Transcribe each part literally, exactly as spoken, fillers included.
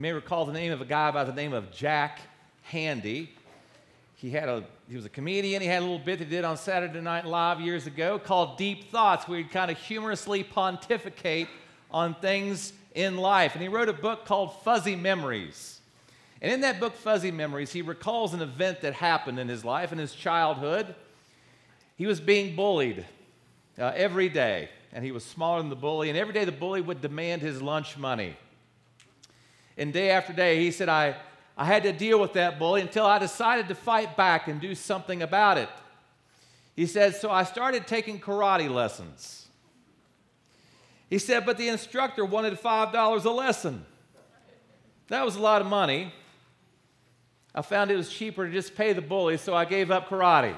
You may recall the name of a guy by the name of Jack Handey. He had a he was a comedian. He had a little bit that he did on Saturday Night Live years ago called Deep Thoughts, where he'd kind of humorously pontificate on things in life. And he wrote a book called Fuzzy Memories. And in that book, Fuzzy Memories, he recalls an event that happened in his life, in his childhood. He was being bullied uh, every day, and he was smaller than the bully, and every day the bully would demand his lunch money. And day after day, he said, I, I had to deal with that bully until I decided to fight back and do something about it. He said, so I started taking karate lessons. He said, but the instructor wanted five dollars a lesson. That was a lot of money. I found it was cheaper to just pay the bully, so I gave up karate.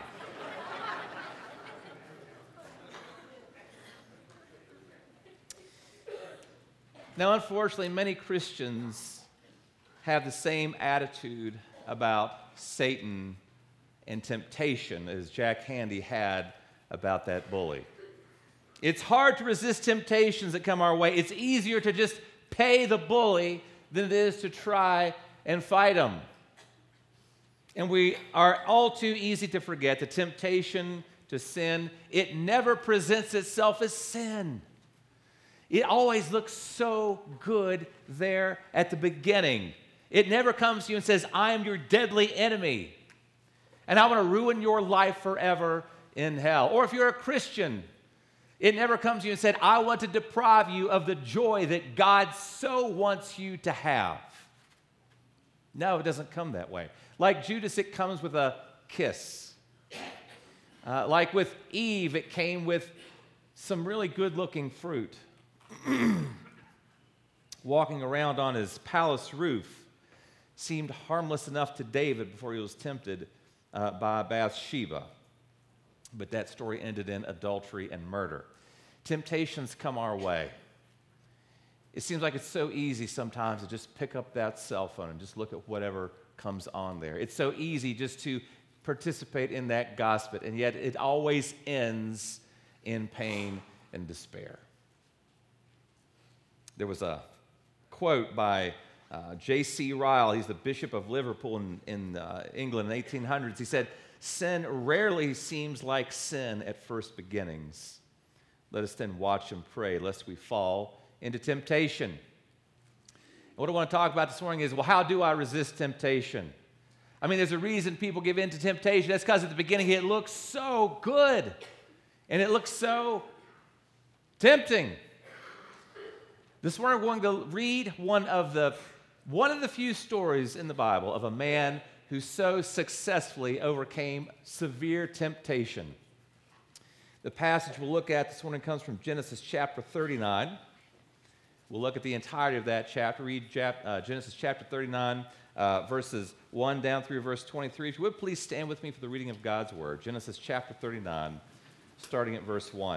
Now, unfortunately, many Christians have the same attitude about Satan and temptation as Jack Handey had about that bully. It's hard to resist temptations that come our way. It's easier to just pay the bully than it is to try and fight him. And we are all too easy to forget the temptation to sin. It never presents itself as sin. It always looks so good there at the beginning. It never comes to you and says, I am your deadly enemy, and I want to ruin your life forever in hell. Or if you're a Christian, it never comes to you and said, I want to deprive you of the joy that God so wants you to have. No, it doesn't come that way. Like Judas, it comes with a kiss. Uh, like with Eve, it came with some really good-looking fruit. Walking around on his palace roof seemed harmless enough to David before he was tempted uh, by Bathsheba. But that story ended in adultery and murder. Temptations come our way. It seems like it's so easy sometimes to just pick up that cell phone and just look at whatever comes on there. It's so easy just to participate in that gossip, and yet it always ends in pain and despair. There was a quote by uh, J C Ryle. He's the Bishop of Liverpool in, in uh, England in the eighteen hundreds. He said, sin rarely seems like sin at first beginnings. Let us then watch and pray lest we fall into temptation. And what I want to talk about this morning is, well, how do I resist temptation? I mean, there's a reason people give in to temptation. That's because at the beginning it looks so good, and it looks so tempting. This morning we're going to read one of the one of the few stories in the Bible of a man who so successfully overcame severe temptation. The passage we'll look at this morning comes from Genesis chapter thirty-nine. We'll look at the entirety of that chapter. Read chap- uh, Genesis chapter thirty-nine, uh, verses one down through verse twenty-three. If you would, please stand with me for the reading of God's word. Genesis chapter thirty-nine, starting at verse one.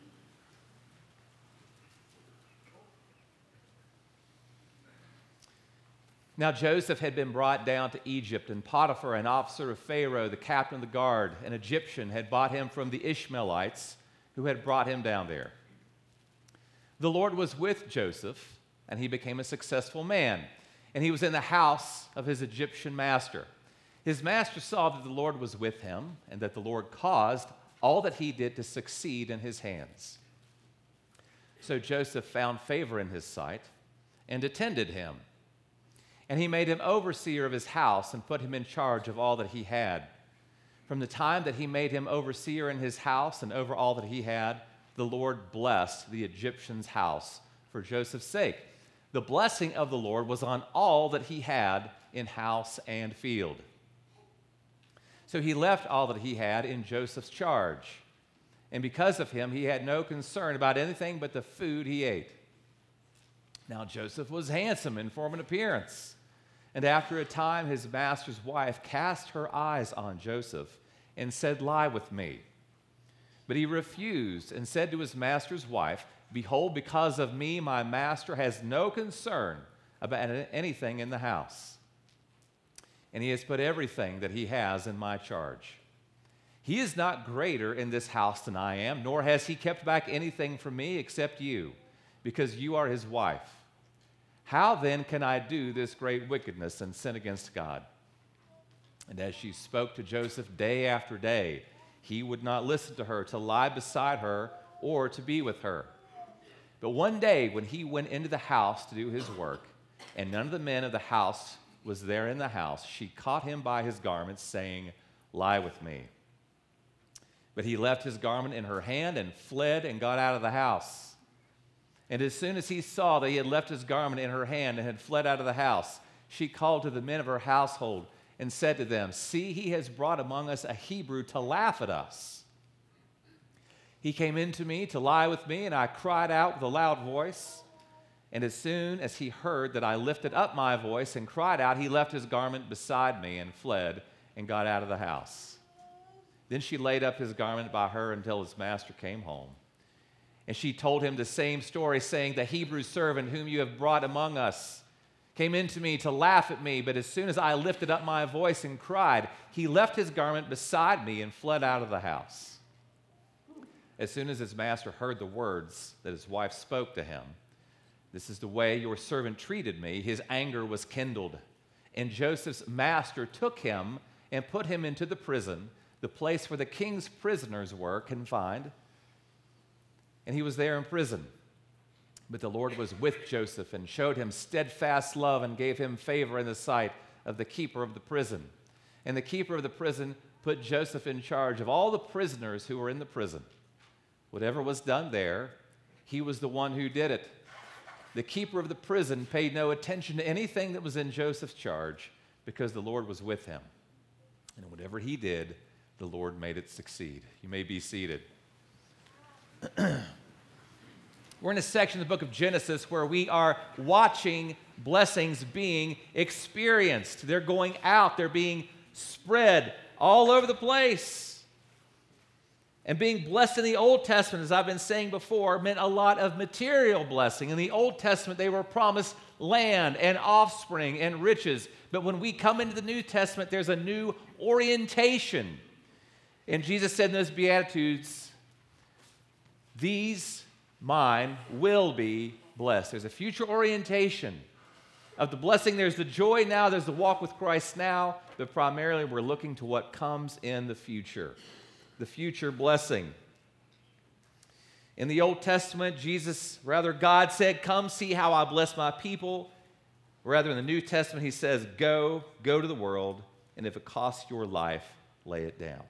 Now Joseph had been brought down to Egypt, and Potiphar, an officer of Pharaoh, the captain of the guard, an Egyptian, had bought him from the Ishmaelites who had brought him down there. The Lord was with Joseph, and he became a successful man, and he was in the house of his Egyptian master. His master saw that the Lord was with him, and that the Lord caused all that he did to succeed in his hands. So Joseph found favor in his sight and attended him. And he made him overseer of his house and put him in charge of all that he had. From the time that he made him overseer in his house and over all that he had, the Lord blessed the Egyptian's house for Joseph's sake. The blessing of the Lord was on all that he had in house and field. So he left all that he had in Joseph's charge. And because of him, he had no concern about anything but the food he ate. Now Joseph was handsome in form and appearance. And after a time, his master's wife cast her eyes on Joseph and said, lie with me. But he refused and said to his master's wife, behold, because of me, my master has no concern about anything in the house. And he has put everything that he has in my charge. He is not greater in this house than I am, nor has he kept back anything from me except you, because you are his wife. How then can I do this great wickedness and sin against God?" And as she spoke to Joseph day after day, he would not listen to her, to lie beside her, or to be with her. But one day when he went into the house to do his work, and none of the men of the house was there in the house, she caught him by his garments, saying, "Lie with me." But he left his garment in her hand and fled and got out of the house. And as soon as he saw that he had left his garment in her hand and had fled out of the house, she called to the men of her household and said to them, "See, he has brought among us a Hebrew to laugh at us. He came in to me to lie with me, and I cried out with a loud voice. And as soon as he heard that I lifted up my voice and cried out, he left his garment beside me and fled and got out of the house." Then she laid up his garment by her until his master came home. And she told him the same story, saying, "The Hebrew servant whom you have brought among us came in to me to laugh at me, but as soon as I lifted up my voice and cried, he left his garment beside me and fled out of the house." As soon as his master heard the words that his wife spoke to him, "This is the way your servant treated me," his anger was kindled. And Joseph's master took him and put him into the prison, the place where the king's prisoners were confined. And he was there in prison. But the Lord was with Joseph and showed him steadfast love and gave him favor in the sight of the keeper of the prison. And the keeper of the prison put Joseph in charge of all the prisoners who were in the prison. Whatever was done there, he was the one who did it. The keeper of the prison paid no attention to anything that was in Joseph's charge because the Lord was with him. And whatever he did, the Lord made it succeed. You may be seated. We're in a section of the book of Genesis where we are watching blessings being experienced. They're going out, they're being spread all over the place. And being blessed in the Old Testament, as I've been saying before, meant a lot of material blessing. In the Old Testament, they were promised land and offspring and riches. But when we come into the New Testament, there's a new orientation. And Jesus said in those Beatitudes, "These mine will be blessed." There's a future orientation of the blessing. There's the joy now, there's the walk with Christ now, but primarily we're looking to what comes in the future, the future blessing. In the Old Testament, Jesus, rather God said, "Come see how I bless my people." Rather in the New Testament, he says, "Go, go to the world, and if it costs your life, lay it down."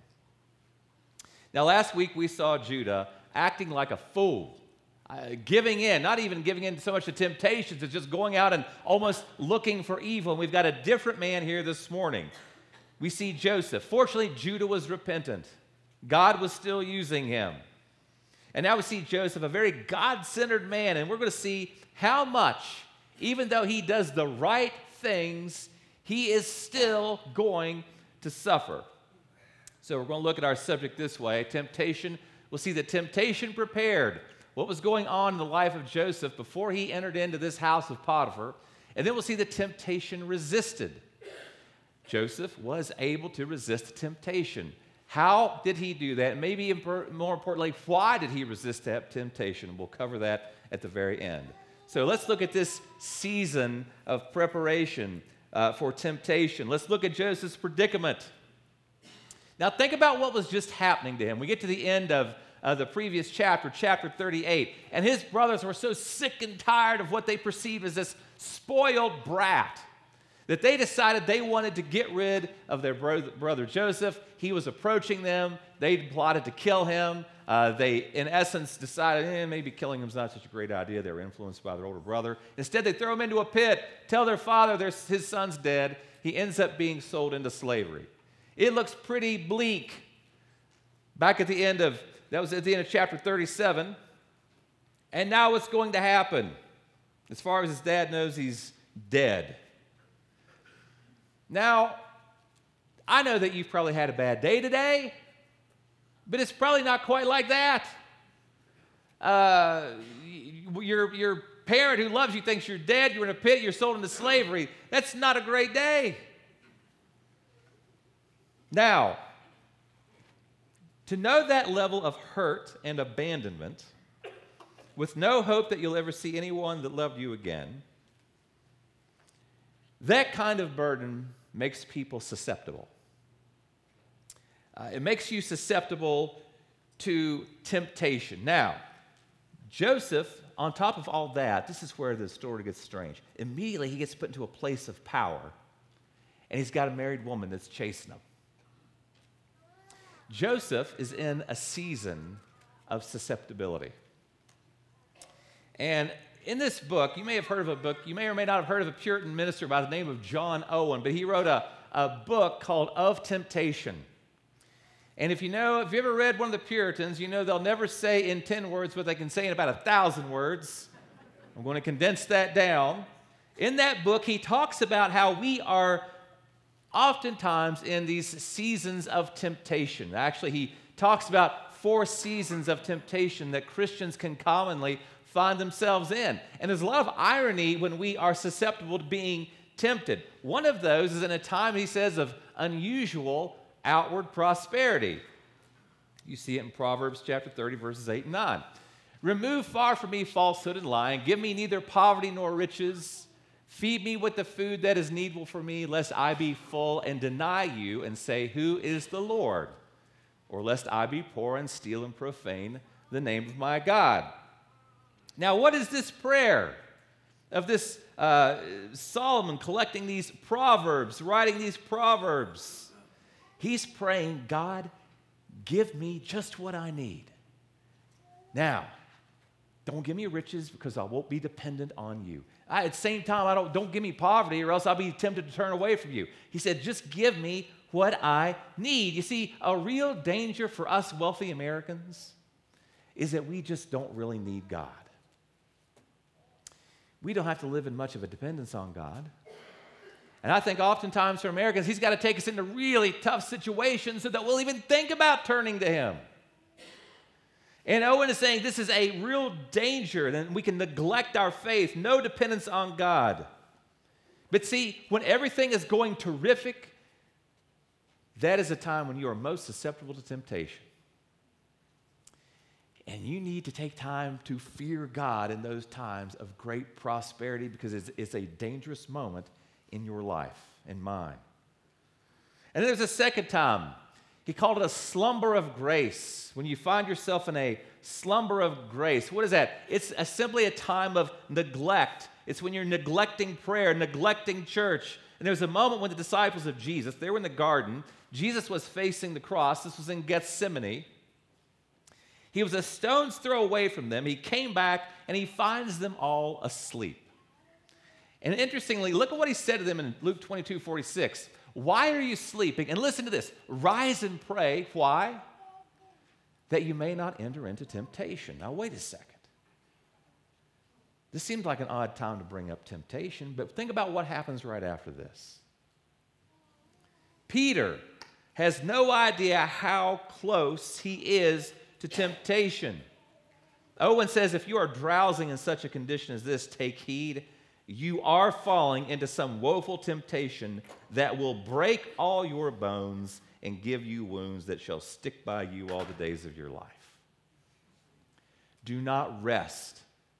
Now last week we saw Judah acting like a fool, uh, giving in, not even giving in so much to temptations, as just going out and almost looking for evil. And we've got a different man here this morning. We see Joseph. Fortunately, Judah was repentant. God was still using him. And now we see Joseph, a very God-centered man, and we're going to see how much, even though he does the right things, he is still going to suffer. So we're going to look at our subject this way, temptation. We'll see the temptation prepared, what was going on in the life of Joseph before he entered into this house of Potiphar, and then we'll see the temptation resisted. Joseph was able to resist temptation. How did he do that? And maybe more importantly, why did he resist that temptation? We'll cover that at the very end. So let's look at this season of preparation uh, for temptation. Let's look at Joseph's predicament. Now think about what was just happening to him. We get to the end of uh, the previous chapter, chapter thirty-eight, and his brothers were so sick and tired of what they perceived as this spoiled brat that they decided they wanted to get rid of their bro- brother Joseph. He was approaching them. They plotted to kill him. Uh, they, in essence, decided eh, maybe killing him is not such a great idea. They were influenced by their older brother. Instead, they throw him into a pit, tell their father their, his son's dead. He ends up being sold into slavery. It looks pretty bleak. Back at the end of, that was at the end of chapter thirty-seven. And now what's going to happen? As far as his dad knows, he's dead. Now, I know that you've probably had a bad day today, but it's probably not quite like that. Uh, your, your parent who loves you thinks you're dead, you're in a pit, you're sold into slavery. That's not a great day. Now, to know that level of hurt and abandonment with no hope that you'll ever see anyone that loved you again, That kind of burden makes people susceptible. Uh, it makes you susceptible to temptation. Now, Joseph, on top of all that, this is where the story gets strange. Immediately, he gets put into a place of power, and he's got a married woman that's chasing him. Joseph is in a season of susceptibility. And in this book, you may have heard of a book, you may or may not have heard of a Puritan minister by the name of John Owen, but he wrote a, a book called Of Temptation. And if you know, if you ever read one of the Puritans, you know they'll never say in ten words what they can say in about a thousand words. I'm going to condense that down. In that book, he talks about how we are oftentimes in these seasons of temptation. Actually, he talks about four seasons of temptation that Christians can commonly find themselves in. And there's a lot of irony when we are susceptible to being tempted. One of those is in a time, he says, of unusual outward prosperity. You see it in Proverbs chapter thirty, verses eight and nine. Remove far from me falsehood and lying. Give me neither poverty nor riches. Feed me with the food that is needful for me, lest I be full and deny you and say, who is the Lord? Or lest I be poor and steal and profane the name of my God. Now, what is this prayer of this uh, Solomon collecting these proverbs, writing these proverbs? He's praying, God, give me just what I need. Now, don't give me riches because I won't be dependent on you. I, at the same time, I don't, don't give me poverty or else I'll be tempted to turn away from you. He said, just give me what I need. You see, a real danger for us wealthy Americans is that we just don't really need God. We don't have to live in much of a dependence on God. And I think oftentimes for Americans, he's got to take us into really tough situations so that we'll even think about turning to him. And Owen is saying this is a real danger, and we can neglect our faith, no dependence on God. But see, when everything is going terrific, that is a time when you are most susceptible to temptation. And you need to take time to fear God in those times of great prosperity because it's, it's a dangerous moment in your life and mine. And there's a second time. He called it a slumber of grace. When you find yourself in a slumber of grace, what is that? It's a, simply a time of neglect. It's when you're neglecting prayer, neglecting church. And there was a moment when the disciples of Jesus, they were in the garden. Jesus was facing the cross. This was in Gethsemane. He was a stone's throw away from them. He came back, and he finds them all asleep. And interestingly, look at what he said to them in Luke twenty-two forty-six. Why are you sleeping? And listen to this. Rise and pray. Why? That you may not enter into temptation. Now, wait a second. This seems like an odd time to bring up temptation, but think about what happens right after this. Peter has no idea how close he is to temptation. Owen says, if you are drowsing in such a condition as this, take heed. You are falling into some woeful temptation that will break all your bones and give you wounds that shall stick by you all the days of your life. Do not rest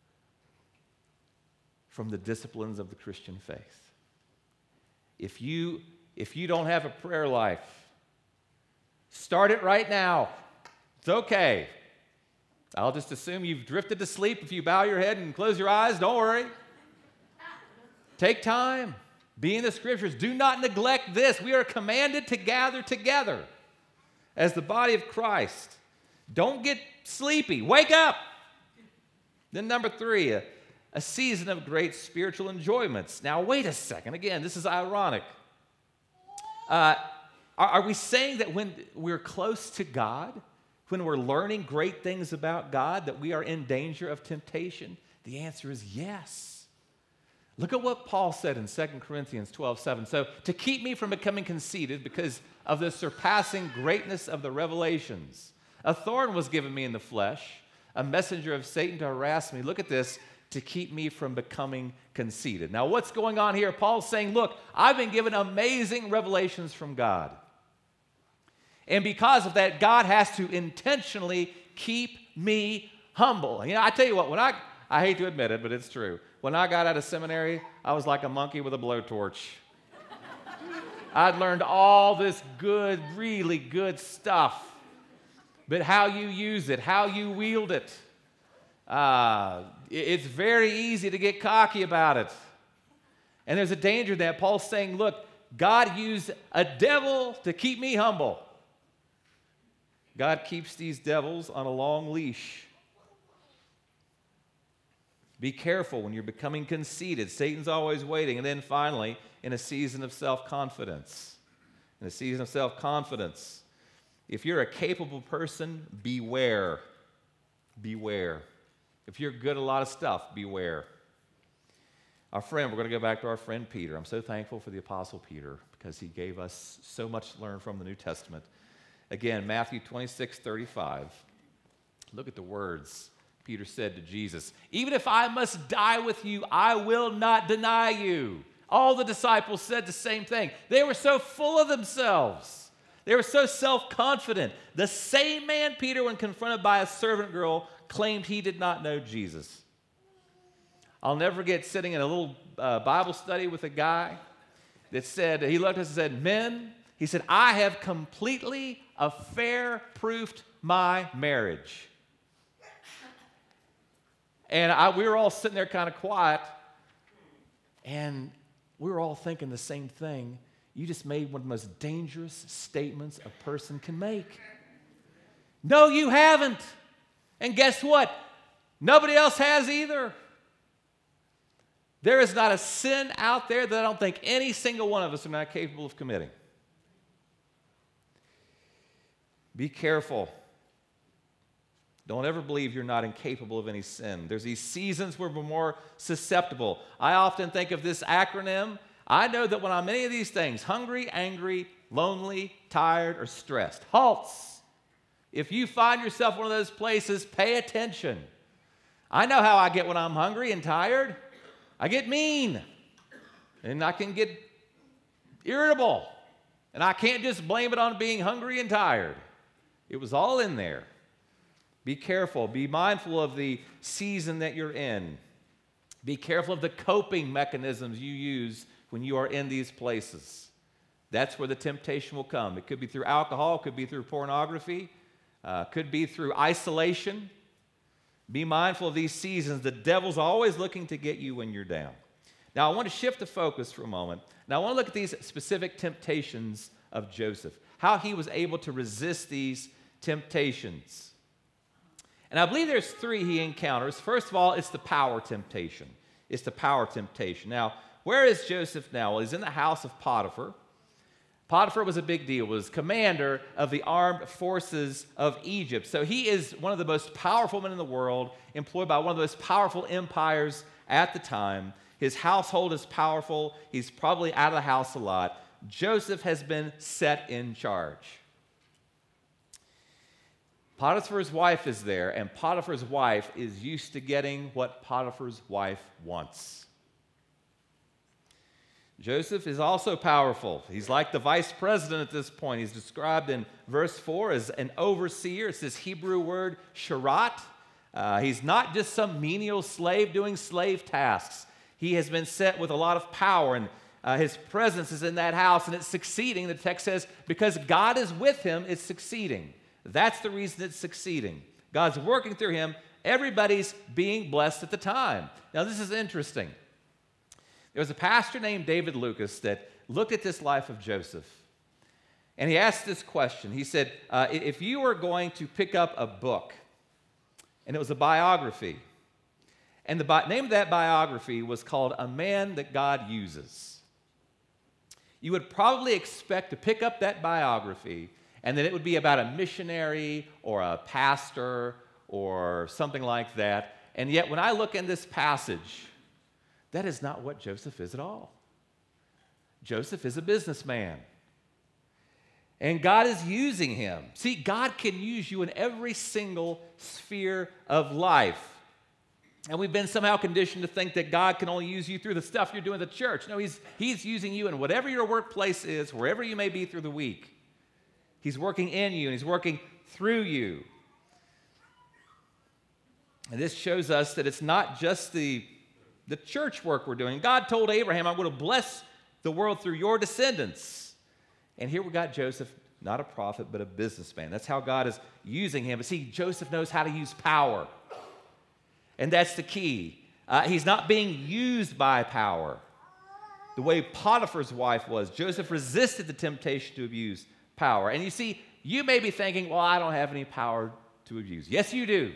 from the disciplines of the Christian faith. If you, if you don't have a prayer life, start it right now. It's okay. I'll just assume you've drifted to sleep. If you bow your head and close your eyes, don't worry. Take time. Be in the scriptures. Do not neglect this. We are commanded to gather together as the body of Christ. Don't get sleepy. Wake up. Then number three, a, a season of great spiritual enjoyments. Now, wait a second. Again, this is ironic. Uh, are, are we saying that when we're close to God, when we're learning great things about God, that we are in danger of temptation? The answer is yes. Look at what Paul said in Second Corinthians twelve seven. So, to keep me from becoming conceited because of the surpassing greatness of the revelations, a thorn was given me in the flesh, a messenger of Satan to harass me. Look at this, to keep me from becoming conceited. Now, what's going on here? Paul's saying, look, I've been given amazing revelations from God. And because of that, God has to intentionally keep me humble. You know, I tell you what, when I I hate to admit it, but it's true. When I got out of seminary, I was like a monkey with a blowtorch. I'd learned all this good, really good stuff. But how you use it, how you wield it, uh, it's very easy to get cocky about it. And there's a danger that Paul's saying, look, God used a devil to keep me humble. God keeps these devils on a long leash. Be careful when you're becoming conceited. Satan's always waiting. And then finally, in a season of self-confidence. In a season of self-confidence. If you're a capable person, beware. Beware. If you're good at a lot of stuff, beware. Our friend, we're going to go back to our friend Peter. I'm so thankful for the Apostle Peter because he gave us so much to learn from the New Testament. Again, Matthew twenty-six thirty-five. Look at the words Peter said to Jesus. Even if I must die with you, I will not deny you. All the disciples said the same thing. They were so full of themselves. They were so self-confident. The same man, Peter, when confronted by a servant girl, claimed he did not know Jesus. I'll never forget sitting in a little uh, Bible study with a guy that said, he looked at us and said, men, he said, I have completely affair-proofed my marriage. And I, we were all sitting there kind of quiet, and we were all thinking the same thing. You just made one of the most dangerous statements a person can make. No, you haven't. And guess what? Nobody else has either. There is not a sin out there that I don't think any single one of us are not capable of committing. Be careful. Don't ever believe you're not incapable of any sin. There's these seasons where we're more susceptible. I often think of this acronym. I know that when I'm any of these things, hungry, angry, lonely, tired, or stressed, HALTS. If you find yourself in one of those places, pay attention. I know how I get when I'm hungry and tired. I get mean, and I can get irritable, and I can't just blame it on being hungry and tired. It was all in there. Be careful. Be mindful of the season that you're in. Be careful of the coping mechanisms you use when you are in these places. That's where the temptation will come. It could be through alcohol, it could be through pornography, uh, could be through isolation. Be mindful of these seasons. The devil's always looking to get you when you're down. Now, I want to shift the focus for a moment. Now, I want to look at these specific temptations of Joseph, how he was able to resist these temptations. And I believe there's three he encounters. First of all, it's the power temptation. It's the power temptation. Now, where is Joseph now? Well, he's in the house of Potiphar. Potiphar was a big deal, was commander of the armed forces of Egypt. So he is one of the most powerful men in the world, employed by one of the most powerful empires at the time. His household is powerful. He's probably out of the house a lot. Joseph has been set in charge. Potiphar's wife is there, and Potiphar's wife is used to getting what Potiphar's wife wants. Joseph is also powerful. He's like the vice president at this point. He's described in verse four as an overseer. It's this Hebrew word, sharat. Uh, he's not just some menial slave doing slave tasks. He has been set with a lot of power, and uh, his presence is in that house, and it's succeeding. The text says, because God is with him, it's succeeding. That's the reason it's succeeding. God's working through him. Everybody's being blessed at the time. Now, this is interesting. There was a pastor named David Lucas that looked at this life of Joseph, and he asked this question. He said, uh, if you were going to pick up a book, and it was a biography, and the bi- name of that biography was called A Man That God Uses, you would probably expect to pick up that biography, and that it would be about a missionary or a pastor or something like that. And yet, when I look in this passage, that is not what Joseph is at all. Joseph is a businessman. And God is using him. See, God can use you in every single sphere of life. And we've been somehow conditioned to think that God can only use you through the stuff you're doing at the church. No, he's, he's using you in whatever your workplace is, wherever you may be through the week. He's working in you, and he's working through you. And this shows us that it's not just the, the church work we're doing. God told Abraham, I'm going to bless the world through your descendants. And here we got Joseph, not a prophet, but a businessman. That's how God is using him. But see, Joseph knows how to use power. And that's the key. Uh, he's not being used by power the way Potiphar's wife was. Joseph resisted the temptation to abuse power. And you see, you may be thinking, well, I don't have any power to abuse. Yes, you do.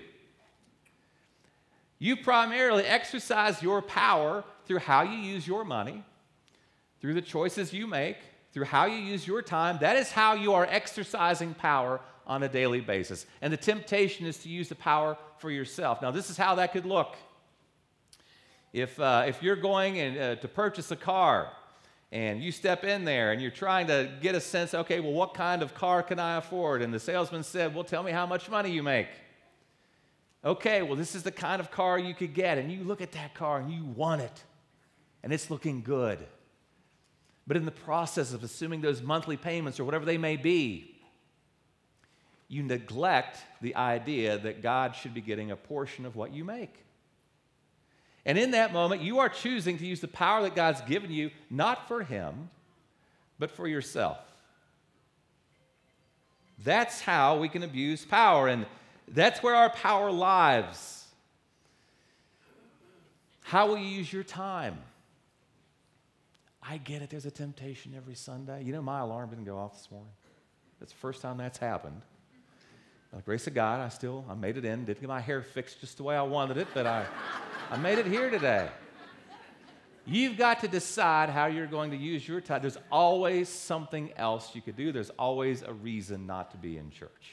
You primarily exercise your power through how you use your money, through the choices you make, through how you use your time. That is how you are exercising power on a daily basis. And the temptation is to use the power for yourself. Now, this is how that could look. If, uh, if you're going in, uh, to purchase a car, and you step in there and you're trying to get a sense, okay, well, what kind of car can I afford? And the salesman said, well, tell me how much money you make. Okay, well, this is the kind of car you could get. And you look at that car and you want it. And it's looking good. But in the process of assuming those monthly payments or whatever they may be, you neglect the idea that God should be getting a portion of what you make. And in that moment, you are choosing to use the power that God's given you, not for Him, but for yourself. That's how we can abuse power, and that's where our power lies. How will you use your time? I get it, there's a temptation every Sunday. You know, my alarm didn't go off this morning. That's the first time that's happened. By the grace of God, I still, I made it in. Didn't get my hair fixed just the way I wanted it, but I... I made it here today. You've got to decide how you're going to use your time. There's always something else you could do. There's always a reason not to be in church.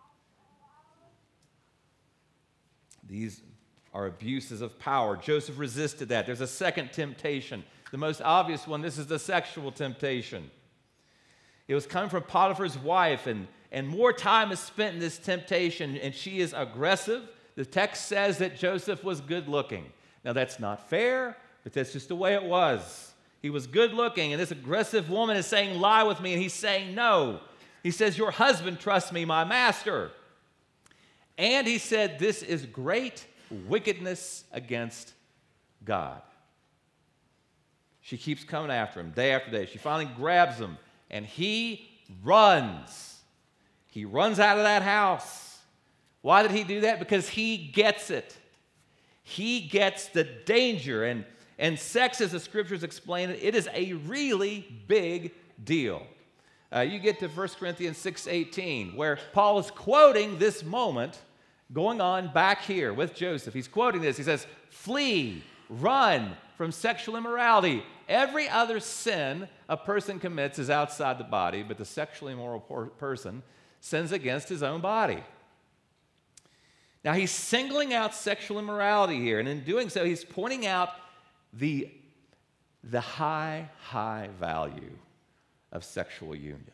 These are abuses of power. Joseph resisted that. There's a second temptation. The most obvious one, this is the sexual temptation. It was coming from Potiphar's wife, and, and more time is spent in this temptation, and she is aggressive. The text says that Joseph was good looking. Now, that's not fair, but that's just the way it was. He was good looking, and this aggressive woman is saying, lie with me, and he's saying no. He says, your husband trusts me, my master. And he said, this is great wickedness against God. She keeps coming after him day after day. She finally grabs him, and he runs. He runs out of that house. Why did he do that? Because he gets it. He gets the danger. And, and sex, as the scriptures explain it, it is a really big deal. Uh, you get to First Corinthians six eighteen, where Paul is quoting this moment going on back here with Joseph. He's quoting this. He says, flee, run from sexual immorality. Every other sin a person commits is outside the body, but the sexually immoral person sins against his own body. Now, he's singling out sexual immorality here, and in doing so, he's pointing out the, the high, high value of sexual union.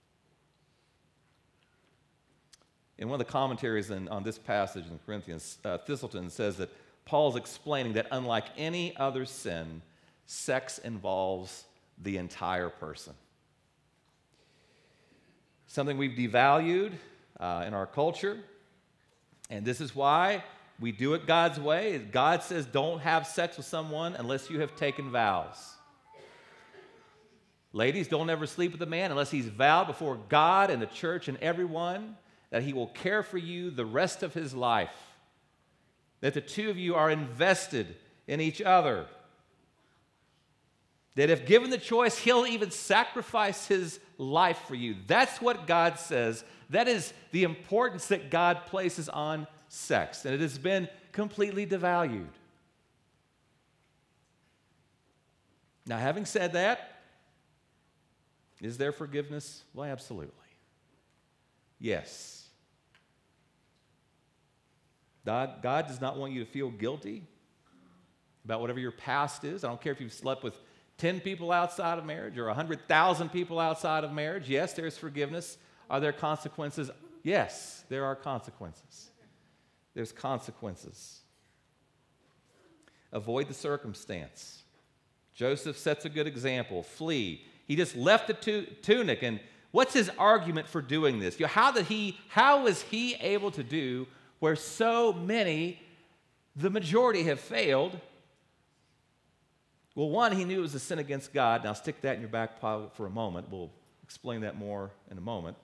In one of the commentaries in, on this passage in Corinthians, uh, Thistleton says that Paul's explaining that unlike any other sin, sex involves the entire person. Something we've devalued uh, in our culture. And this is why we do it God's way. God says don't have sex with someone unless you have taken vows. Ladies, don't ever sleep with a man unless he's vowed before God and the church and everyone that he will care for you the rest of his life. That the two of you are invested in each other. That if given the choice, he'll even sacrifice his life for you. That's what God says. That is the importance that God places on sex. And it has been completely devalued. Now, having said that, is there forgiveness? Well, absolutely. Yes. God, God does not want you to feel guilty about whatever your past is. I don't care if you've slept with ten people outside of marriage or one hundred thousand people outside of marriage. Yes, there's forgiveness. Are there consequences? Yes, there are consequences. There's consequences. Avoid the circumstance. Joseph sets a good example. Flee. He just left the tu- tunic, and what's his argument for doing this? You know, how did he? How was he able to do where so many The majority have failed. Well, one, he knew it was a sin against God. Now, stick that in your back pocket for a moment. We'll explain that more in a moment.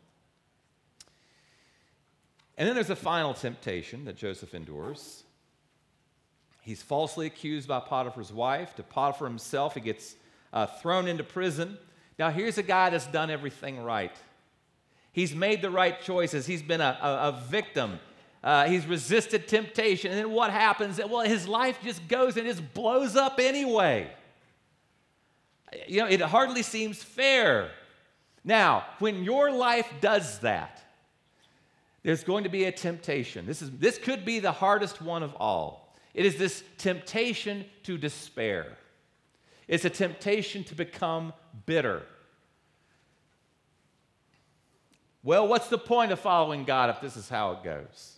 And then there's a final temptation that Joseph endures. He's falsely accused by Potiphar's wife. To Potiphar himself, he gets uh, thrown into prison. Now, here's a guy that's done everything right. He's made the right choices. He's been a, a, a victim. Uh, he's resisted temptation. And then what happens? Well, his life just goes and just blows up anyway. You know, it hardly seems fair. Now, when your life does that, there's going to be a temptation. This is this could be the hardest one of all. It is this temptation to despair. It's a temptation to become bitter. Well, what's the point of following God if this is how it goes?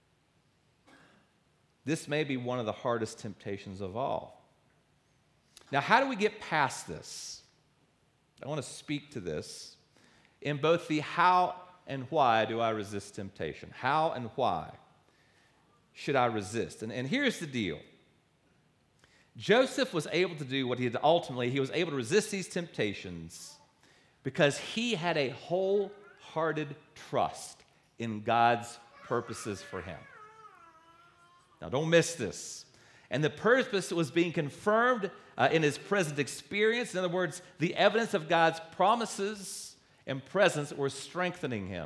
This may be one of the hardest temptations of all. Now, how do we get past this? I want to speak to this in both the how and why do I resist temptation? How and why should I resist? And, and here's the deal. Joseph was able to do what he had ultimately, he was able to resist these temptations because he had a wholehearted trust in God's purposes for him. Now, don't miss this. And the purpose was being confirmed uh, in his present experience. In other words, the evidence of God's promises and presence were strengthening him.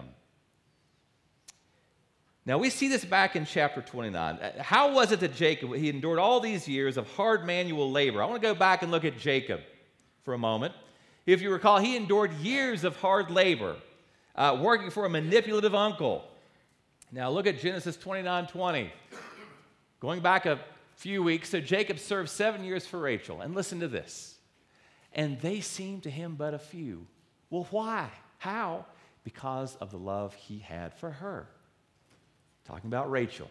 Now, we see this back in chapter twenty-nine. How was it that Jacob, he endured all these years of hard manual labor? I want to go back and look at Jacob for a moment. If you recall, he endured years of hard labor, uh, working for a manipulative uncle. Now, look at Genesis twenty-nine twenty. Going back a few weeks, so Jacob served seven years for Rachel. And listen to this. And they seemed to him but a few. Well, why? How? Because of the love he had for her. Talking about Rachel.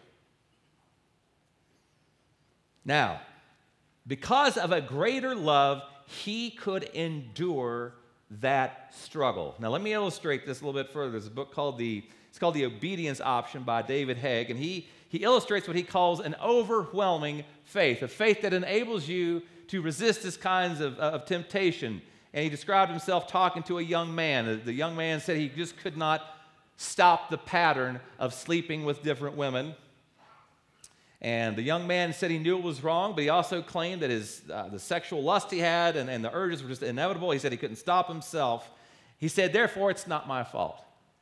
Now, because of a greater love, he could endure that struggle. Now, let me illustrate this a little bit further. There's a book called the, it's called The Obedience Option by David Haig, and he, he illustrates what he calls an overwhelming faith, a faith that enables you to resist this kinds of, of temptation. And he described himself talking to a young man. The young man said he just could not stop the pattern of sleeping with different women. And the young man said he knew it was wrong, but he also claimed that his, uh, the sexual lust he had and, and the urges were just inevitable. He said he couldn't stop himself. He said, therefore, it's not my fault.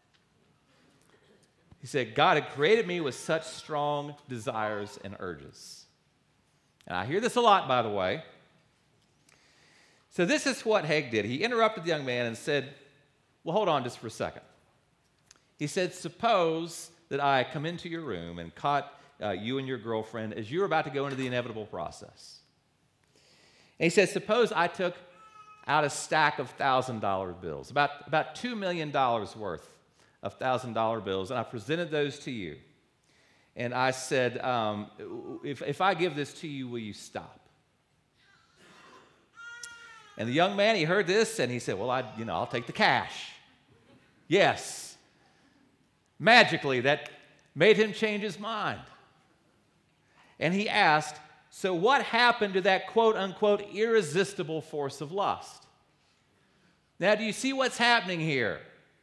He said, God had created me with such strong desires and urges. And I hear this a lot, by the way. So this is what Haig did. He interrupted the young man and said, well, hold on just for a second. He said, suppose that I come into your room and caught uh, you and your girlfriend as you're about to go into the inevitable process. And he said, suppose I took out a stack of one thousand dollar bills, about, about two million dollars worth of one thousand dollar bills, and I presented those to you. And I said, um, if, if I give this to you, will you stop? And the young man, he heard this, and he said, well, I, you know, I'll take the cash. Yes. Magically, that made him change his mind. And he asked, so what happened to that quote-unquote irresistible force of lust? Now, do you see what's happening here?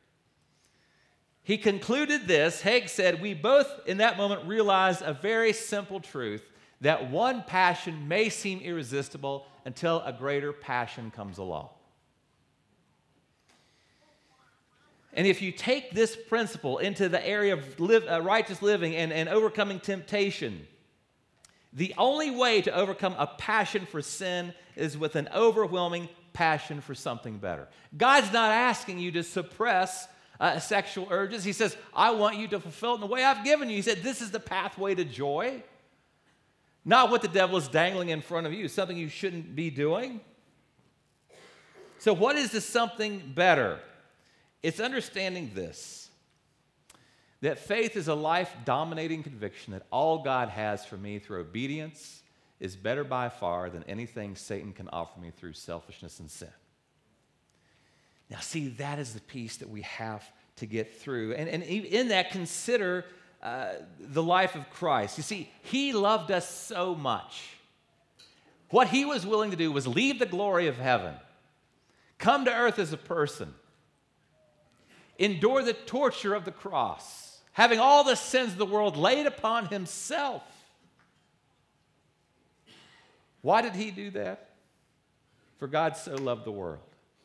He concluded this. Haig said, we both in that moment realized a very simple truth, that one passion may seem irresistible until a greater passion comes along. And if you take this principle into the area of live, uh, righteous living and, and overcoming temptation, the only way to overcome a passion for sin is with an overwhelming passion for something better. God's not asking you to suppress uh, sexual urges. He says, I want you to fulfill it in the way I've given you. He said, this is the pathway to joy. Not what the devil is dangling in front of you, something you shouldn't be doing. So what is the something better? It's understanding this, that faith is a life-dominating conviction that all God has for me through obedience is better by far than anything Satan can offer me through selfishness and sin. Now, see, that is the piece that we have to get through. And, and in that, consider uh, the life of Christ. You see, he loved us so much. What he was willing to do was leave the glory of heaven, come to earth as a person, endure the torture of the cross, having all the sins of the world laid upon himself. Why did he do that? For God so loved the world.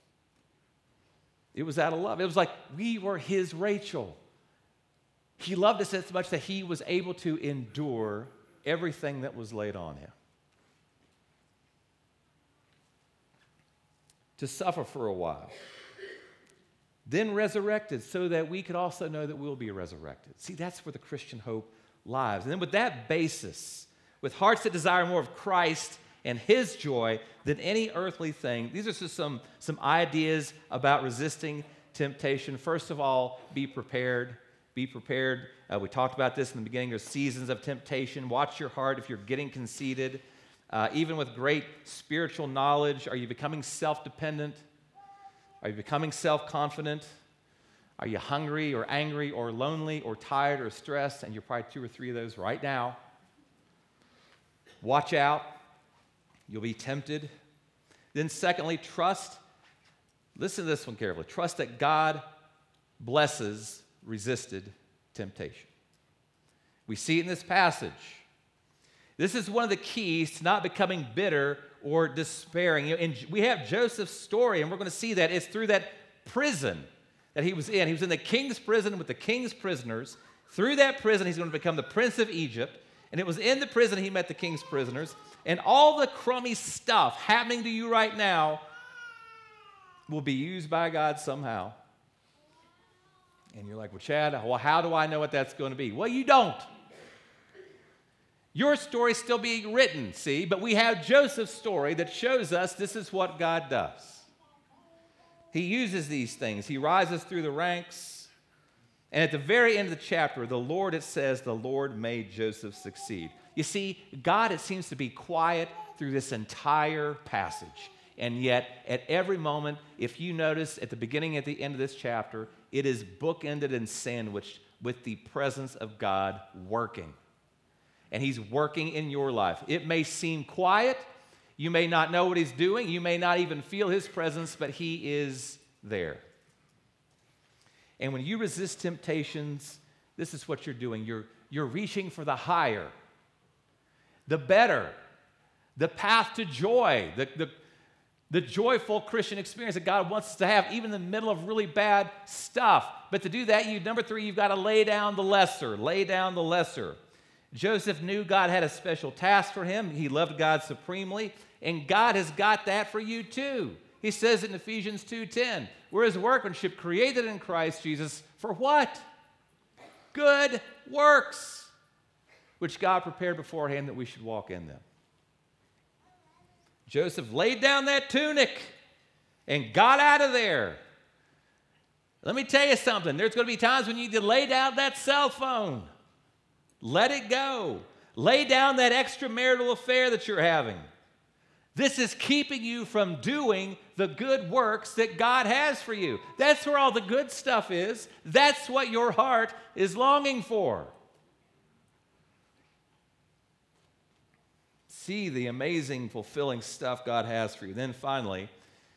It was out of love. It was like we were his Rachel. He loved us as much that he was able to endure everything that was laid on him. To suffer for a while. Then resurrected so that we could also know that we'll be resurrected. See, that's where the Christian hope lies. And then with that basis, with hearts that desire more of Christ and his joy than any earthly thing, these are just some, some ideas about resisting temptation. First of all, be prepared. Be prepared. Uh, we talked about this in the beginning. There's seasons of temptation. Watch your heart if you're getting conceited. Uh, even with great spiritual knowledge, are you becoming self-dependent? Are you becoming self-confident? Are you hungry or angry or lonely or tired or stressed? And you're probably two or three of those right now. Watch out. You'll be tempted. Then secondly, trust. Listen to this one carefully. Trust that God blesses resisted temptation. We see it in this passage. This is one of the keys to not becoming bitter or despairing. You know, and we have Joseph's story, and we're going to see that it's through that prison that he was in. He was in the king's prison with the king's prisoners. Through that prison, he's going to become the prince of Egypt. And it was in the prison he met the king's prisoners. And all the crummy stuff happening to you right now will be used by God somehow. And you're like, well, Chad, well, how do I know what that's going to be? Well, you don't. Your story's still being written, see? But we have Joseph's story that shows us this is what God does. He uses these things. He rises through the ranks. And at the very end of the chapter, the Lord, it says, the Lord made Joseph succeed. You see, God, it seems to be quiet through this entire passage. And yet, at every moment, if you notice at the beginning and at the end of this chapter, it is bookended and sandwiched with the presence of God working. And he's working in your life. It may seem quiet. You may not know what he's doing. You may not even feel his presence, but he is there. And when you resist temptations, this is what you're doing. You're, you're reaching for the higher, the better, the path to joy, the, the, the joyful Christian experience that God wants us to have, even in the middle of really bad stuff. But to do that, you number three, you've got to lay down the lesser. Lay down the lesser. Joseph knew God had a special task for him. He loved God supremely, and God has got that for you too. He says in Ephesians two ten, we're his workmanship created in Christ Jesus for what? Good works, which God prepared beforehand that we should walk in them. Joseph laid down that tunic and got out of there. Let me tell you something. There's going to be times when you need to lay down that cell phone. Let it go. Lay down that extramarital affair that you're having. This is keeping you from doing the good works that God has for you. That's where all the good stuff is. That's what your heart is longing for. See the amazing, fulfilling stuff God has for you. Then finally,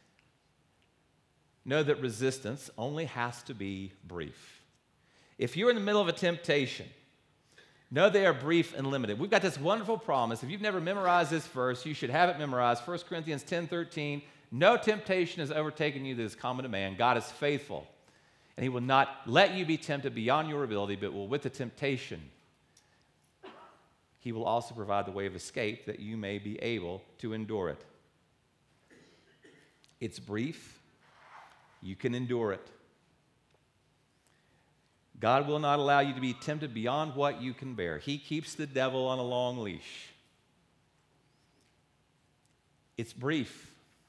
know that resistance only has to be brief. If you're in the middle of a temptation, know they are brief and limited. We've got this wonderful promise. If you've never memorized this verse, you should have it memorized. First Corinthians ten thirteen. No temptation has overtaken you that is common to man. God is faithful, and he will not let you be tempted beyond your ability, but will with the temptation, he will also provide the way of escape that you may be able to endure it. It's brief. You can endure it. God will not allow you to be tempted beyond what you can bear. He keeps the devil on a long leash. It's brief.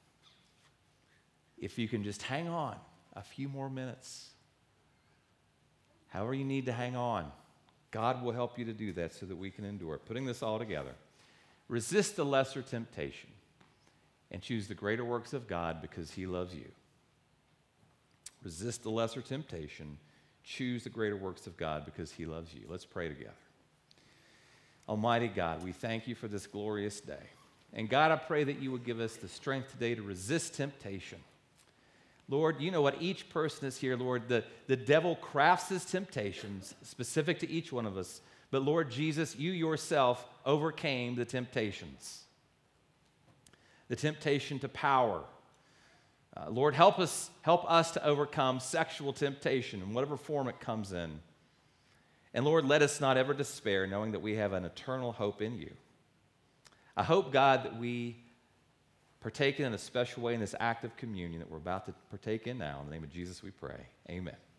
If you can just hang on a few more minutes, however you need to hang on, God will help you to do that so that we can endure. Putting this all together, resist the lesser temptation and choose the greater works of God because he loves you. Resist the lesser temptation. choose the greater works of God because he loves you. Let's pray together. Almighty God, we thank you for this glorious day. And God, I pray that you would give us the strength today to resist temptation. Lord, you know what each person is here, Lord. The, the devil crafts his temptations specific to each one of us. But Lord Jesus, you yourself overcame the temptations. The temptation to power. Uh, Lord, help us, help us to overcome sexual temptation in whatever form it comes in. And Lord, let us not ever despair, knowing that we have an eternal hope in you. I hope, God, that we partake in a special way in this act of communion that we're about to partake in now. In the name of Jesus we pray. Amen.